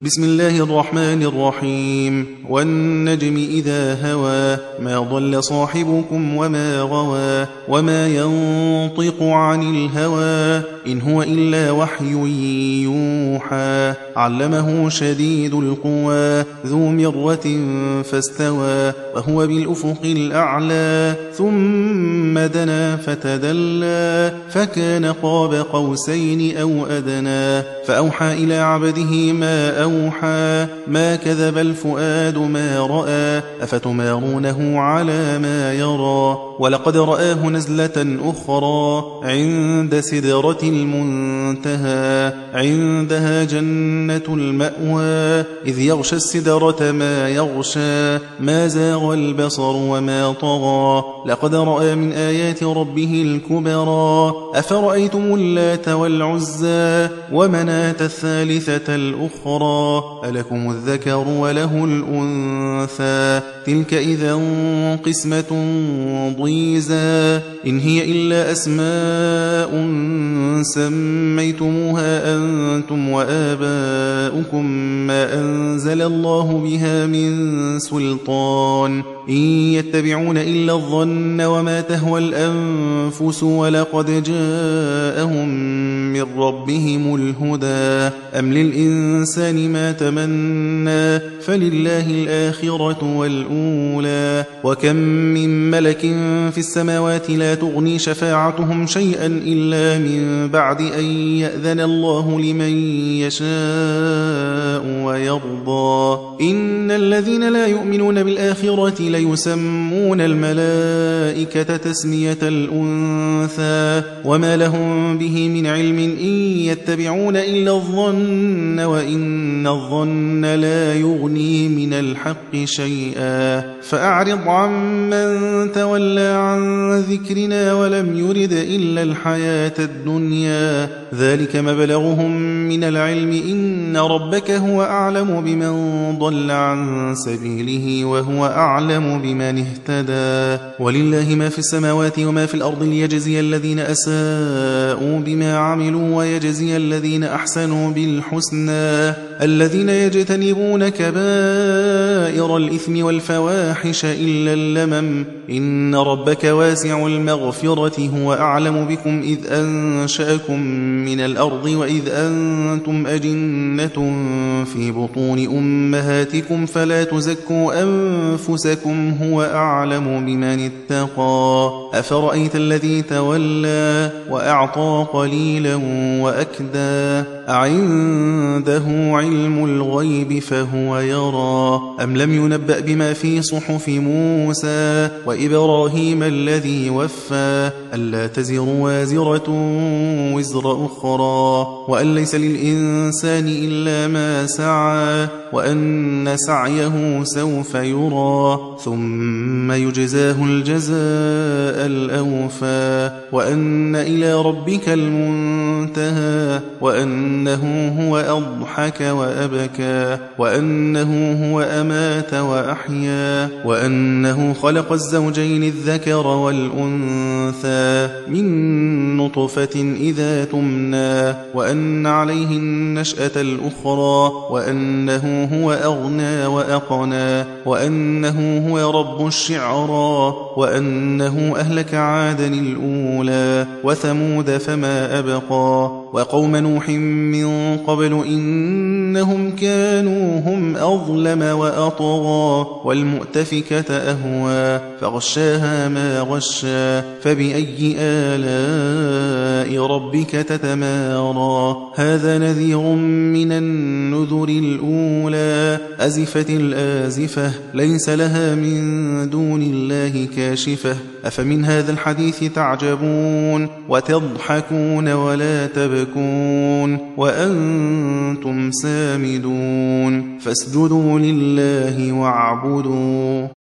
بسم الله الرحمن الرحيم والنجم إذا هوى ما ضل صاحبكم وما غوى وما ينطق عن الهوى إن هو إلا وحي يوحى علمه شديد القوى ذو مرة فاستوى وهو بالأفق الأعلى ثم دنا فتدلى فكان قاب قوسين أو أدنى فأوحى إلى عبده ما أوحى ما كذب الفؤاد ما رأى أفتمارونه على ما يرى ولقد رآه نزلة أخرى عند سدرة المنتهى عندها جنة المأوى إذ يغشى السدرة ما يغشى ما زاغ البصر وما طغى لقد رأى من آيات ربه الكبرى أفرأيتم اللات والعزى ومناة الثالثة الأخرى ألكم الذكر وله الأنثى تلك إذا قسمة ضيزى إن هي إلا أسماء سميتموها أنتم وآباؤكم ما أنزل الله بها من سلطان إن يتبعون إلا الظن وما تهوى الأنفس ولقد جاءهم من ربهم الهدى أم للإنسان ما تمنى فلله الآخرة والأولى وكم من ملك في السماوات لا تغني شفاعتهم شيئا إلا من بعد أن يأذن الله لمن يشاء ويرضى إن الذين لا يؤمنون بالآخرة ليسمون الملائكة تسمية الأنثى وما لهم به من علم إن يتبعون إلا الظن وإن الظن لا يغني من الحق شيئا فأعرض عمن تولى عن ذكرنا ولم يرد إلا الحياة الدنيا ذلك مبلغهم من العلم إن ربك هو أعلم بمن ضل عن سبيله وهو أعلم بمن اهتدى ولله ما في السماوات وما في الأرض ليجزي الذين أساءوا بما عملوا ويجزي الذين أحسنوا بالحسنى الذين يجتنبون كبائر الإثم والفواحش إلا اللمم إن ربك واسع المغفرة هو أعلم بكم إذ أنشأكم من الأرض وإذ أنتم أجنة في بطون أمهاتكم فلا تزكوا أنفسكم هو أعلم بمن اتقى أفرأيت الذي تولى وأعطى قليلا وأكدى أعنده علم الغيب فهو يرى أم لم ينبأ بما في صحف موسى وإبراهيم الذي وفى ألا تزر وازرة وزر أخرى وأن ليس للإنسان إلا ما سعى وأن سعيه سوف يرى ثم يجزاه الجزاء الأوفى وأن إلى ربك المنتهى وأنه هو أضحك وأبكى وأنه هو أمات وأحيا وأنه خلق الزوجين الذكر والأنثى من نطفة إذا تمنى وأن عليه النشأة الأخرى وأنه هو أغنى وأقنى وأنه هو رب الشعرى وأنه أهلك عادا الأولى وثمود فما أبقى وقوم نوح من قبل إنهم كانوا هم أظلم وأطغى والمؤتفكة أهوى فغشاها ما غشى فبأي آلاء ربك تتمارى هذا نذير من النذر الأولى أزفت الآزفة ليس لها من دون الله كاشفة أفمن هذا الحديث تعجبون وتضحكون ولا تبكون وأنتم سامدون فاسجدوا لله واعبدوا